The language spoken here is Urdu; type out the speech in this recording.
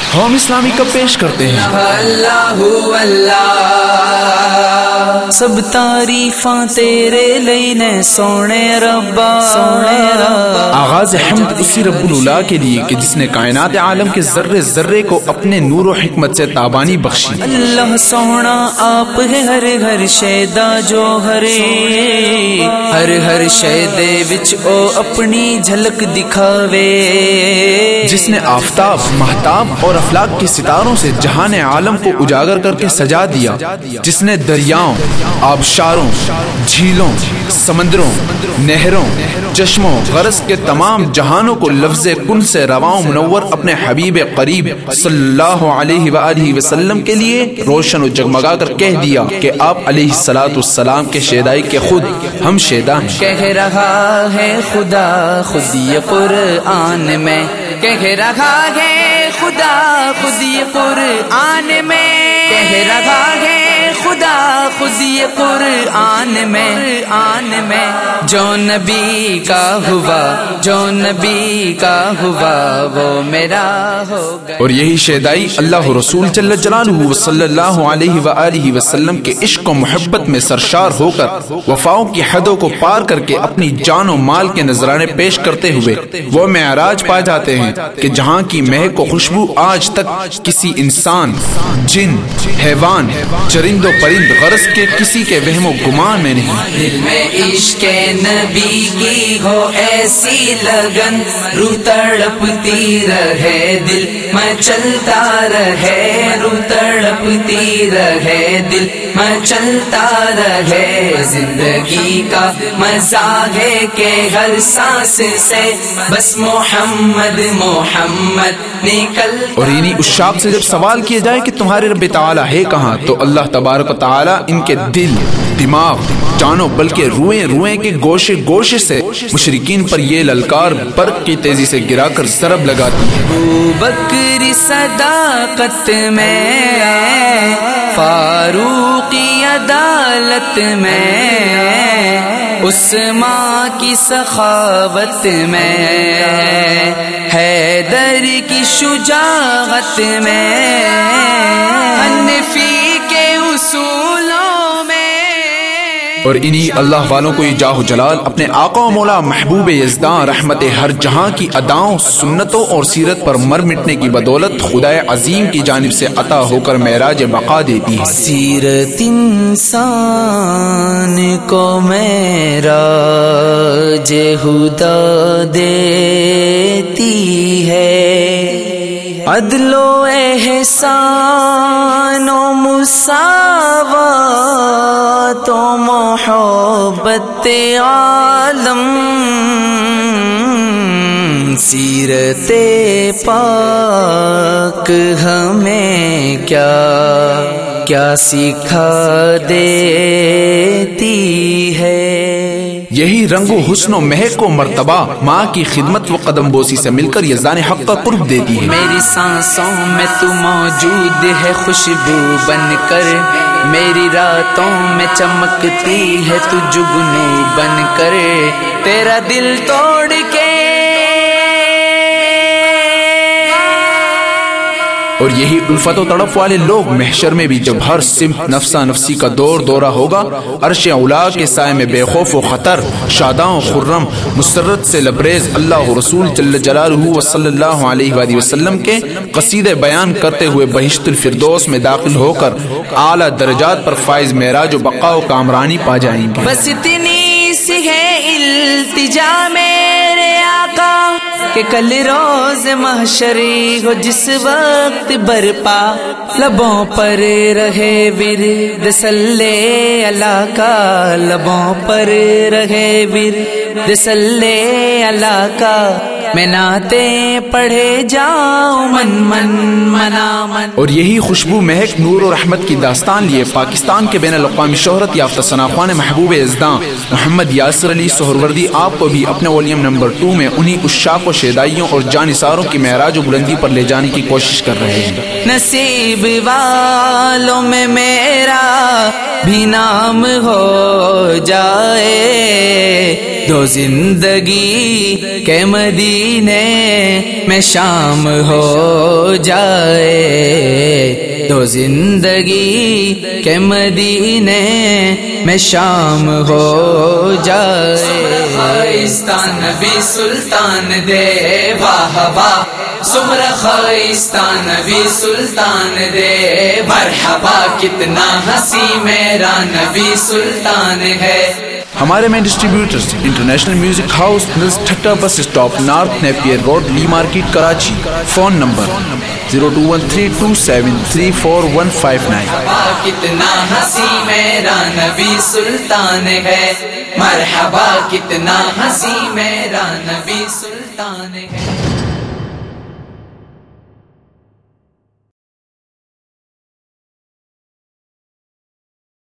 ہوم اسلامی کب پیش کرتے ہیں اللہ سب تعریفاں تیرے لینے سونے ربا آغاز حمد اسی رب العلا کے لیے کہ جس نے کائنات عالم کے ذرے ذرے کو اپنے نور و حکمت سے تابانی بخشی. اللہ سونا آپ ہے ہر ہر شیدا جو ہر شیدے وچ او اپنی جھلک دکھاوے. جس نے آفتاب مہتاب اور افلاک کے ستاروں سے جہان عالم کو اجاگر کر کے سجا دیا. جس نے دریاؤں آبشاروں جھیلوں سمندروں نہروں چشموں غرض کے تمام جہانوں کو لفظ کن سے رواں منور اپنے حبیب قریب صلی اللہ علیہ وآلہ وسلم کے لیے روشن و جگمگا کر کہہ دیا کہ آپ علیہ الصلوۃ والسلام کے شیدائی کے خود ہم شیدا ہیں. کہہ رہا ہے خدا خود یہ قرآن میں کہہ رہا ہے خدا خود یہ قرآن میں کہہ رہا ہے خدا خود یہ قرآن میں جو نبی کا ہوا جو نبی کا ہوا وہ میرا ہوگا. اور یہی شیدائی اللہ رسول جل جلالہ صلی اللہ علیہ وآلہ وسلم کے عشق و محبت میں سرشار ہو کر وفاؤں کی حدوں کو پار کر کے اپنی جان و مال کے نذرانے پیش کرتے ہوئے وہ معراج پا جاتے ہیں کہ جہاں کی مہک و خوشبو آج تک کسی انسان جن حیوان چرند و پرند غرض کے کسی کے وہم و گمان میں نہیں. دل میں عشق نبی کی ہو ایسی لگن روح تڑپتی رہے دل میں چلتا رہے روح تڑپتی رہے دل میں چلتا رہے. زندگی کا مزہ ہے کہ ہر سانس سے بس محمد محمد نکل. اور انہی عشاق سے جب سوال کیا جائے کہ تمہارے رب تعالی ہے کہاں تو اللہ تبارک و تعالی ان کے دل دماغ جانو بلکہ روئیں روئیں کے گوشے گوشے سے مشرکین پر یہ للکار برق کی تیزی سے گرا کر ضرب لگاتی ہے. ابوبکر صداقت میں فاروقی عدالت میں عثمان کی سخاوت میں حیدر کی شجاعت میں حنفی کے اصولوں میں. اور انہی اللہ والوں کو یہ جاہ و جلال اپنے آقا و مولا محبوب یزداں رحمت ہر جہاں کی اداؤں سنتوں اور سیرت پر مر مٹنے کی بدولت خدا عظیم کی جانب سے عطا ہو کر معراج بقا دیتی ہے. سیرت انسان کو معراج خدا دیتی ہے. عدل و احسان و مساوات و محبت عالم سیرت پاک ہمیں کیا سکھا دیتی ہے. یہی رنگ و حسن و مہک و مرتبہ ماں کی خدمت و قدم بوسی سے مل کر یزدان حق کا قرب دیتی ہے. میری سانسوں میں تو موجود ہے خوشبو بن کر میری راتوں میں چمکتی ہے تو جگنو بن کر تیرا دل توڑ کے. اور یہی الفت و تڑپ والے لوگ محشر میں بھی جب ہر سمت نفسا نفسی کا دور دورہ ہوگا عرش اولا کے سائے میں بے خوف و خطر شاداں و خرم مسرت سے لبریز اللہ رسول جل جلالہ و صلی اللہ علیہ وآلہ وسلم کے قصیدے بیان کرتے ہوئے بہشت الفردوس میں داخل ہو کر اعلیٰ درجات پر فائز معراج و بقا و کامرانی پا جائیں گے. بس اتنی سی ہے التجا میرے آقا کہ کل روز محشری ہو جس وقت برپا لبوں پر رہے ورد صلی اللہ کا لبوں پر رہے ورد صلی اللہ کا میں نعتیں پڑھے جاؤں من منا من. اور یہی خوشبو مہک نور و رحمت کی داستان لیے پاکستان کے بین الاقوامی شہرت یافتہ ثناخوان محبوب یزداں محمد یاسر علی سہروردی آپ کو بھی اپنے والیوم نمبر 2 میں انہی عشاق و شیدائیوں اور جانثاروں کی معراج و بلندی پر لے جانے کی کوشش کر رہے ہیں. نصیب والوں میں میرا بھی نام ہو جائے دو زندگی کہ مدینے میں شام ہو جائے، تو زندگی کے مدینے میں شام ہو جائے۔ خائستان نبی سلطان دے واہ واہ، سمرہ خائستان نبی سلطان دے مرحبا، کتنا ہنسی میرا نبی سلطان ہے۔ ہمارے main distributors international music house, mills Thatta bus stop, north Napier road, Lea market, Karachi. Phone number 021327345159۔ کتنا ہنسی میرا نبی سلطان ہے، مرحبا کتنا ہنسی میرا نبی سلطان ہے۔